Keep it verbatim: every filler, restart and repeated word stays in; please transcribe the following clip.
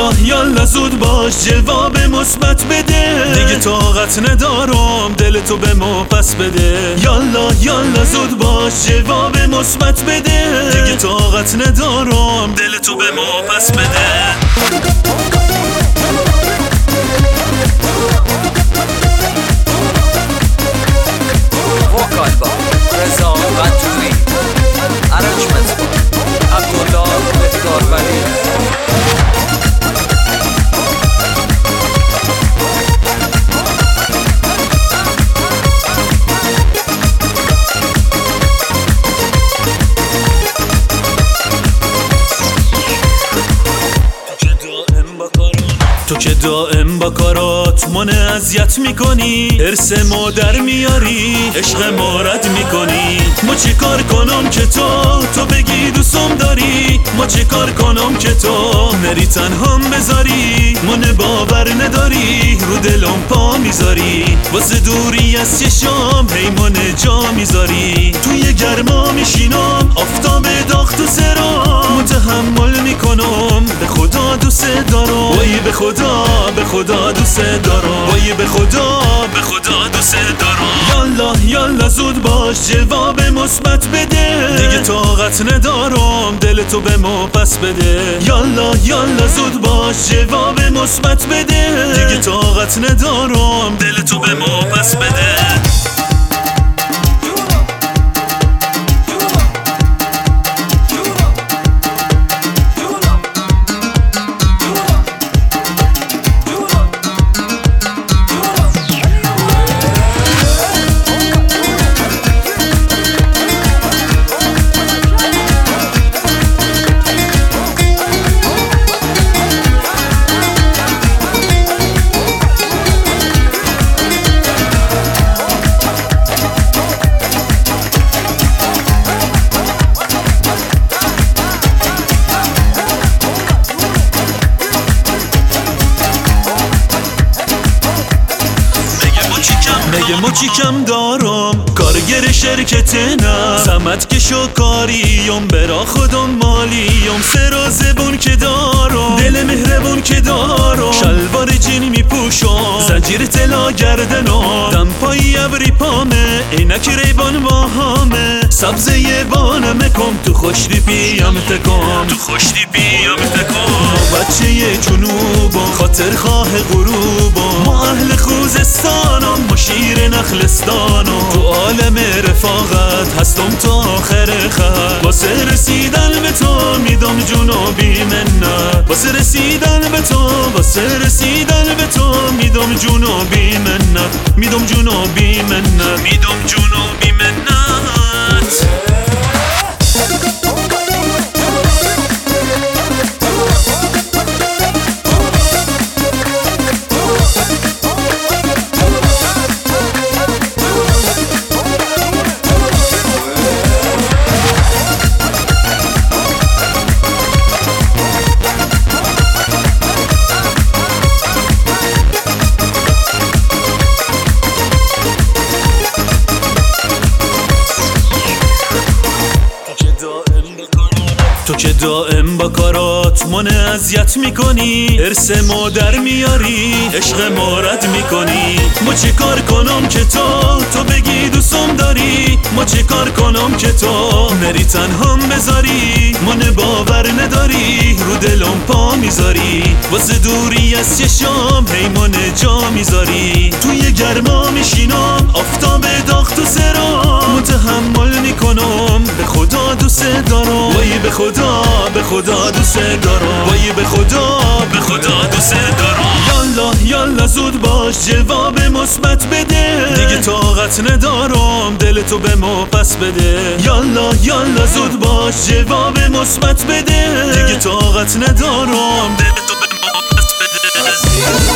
یالا یالا زود باش جواب مثبت بده، دیگه طاقت ندارم دل تو به ما پس بده. یالا یالا زود باش جواب مثبت بده، دیگه طاقت ندارم دل تو به ما پس بده. وکال با رضا قطوری، ارنجمنت با عبدالله بهداروری. تو که دائم با کارات من اذیت میکنی، ارث ما در میاری عشق ما رد میکنی. ما چه کار کنم که تو تو بگی دوستم داری، ما چه کار کنم که تو نری تنهام بذاری. من باور نداری رو دلم پا میذاری، واسه دوری از چشام هی من جا میذاری. توی گرما میشینم آفتاب داغ تو سرام، متحمل میکنم به خدا دوست دارم. وای به خدا به خدا دوست دارم، وای به خدا به خدا دوست دارم. یالا یالا زود باش جواب مثبت بده، دیگه طاقت ندارم دل تو به ما پس بده. یالا یالا زود باش جواب مثبت بده، دیگه طاقت ندارم دل تو به ما پس بده. مگه ما چی کم دارم کارگر شرکت نه، زحمت کشو کاریم برا خودم مالیم. سر زبون که دارم دل مهربون که دارم، شلوار جین میپوشم زنجیر طلا گردنم، دم پای ابری پامه عینک ریبان باهامه. سبزه یه بانمه کم تو خوشتی پیم تکم، تو خوشتی پیم تکم. ما بچه یه جنوبم خاطر خواه غروبم، ما اهل خوزستانم ما شیر نخلستانم. تو عالم رفاقت هستم تا آخر خط، واسه رسیدن به تو میدم جونو بی منت. واسه رسیدن به تو واسه رسیدن به تو میدم جونو بی منت، میدم جونو بی منت، میدم جونو بی منت. تو که دائم با کارات من اذیت میکنی، ارث ما در میاری عشق ما رد میکنی. ما چه کار کنم که تو تو بگی دوستم داری، ما چه کار کنم که تو نری تنهام بذاری. من باور نداری رو دلم پا میذاری، واسه دوری از چشام هی من جا میذاری. توی گرما میشینم آفتاب داغ تو سرام، متحمل میکنم به خدا دوست دارم. وای به خدا به خدا دوست دارم، وای به خدا به خدا دوست دارم. یالا یالا زود باش جواب مثبت بده، دیگه طاقت ندارم دل تو به ما پس بده. یالا یالا زود باش جواب مثبت بده، دیگه طاقت ندارم دل تو به ما پس بده.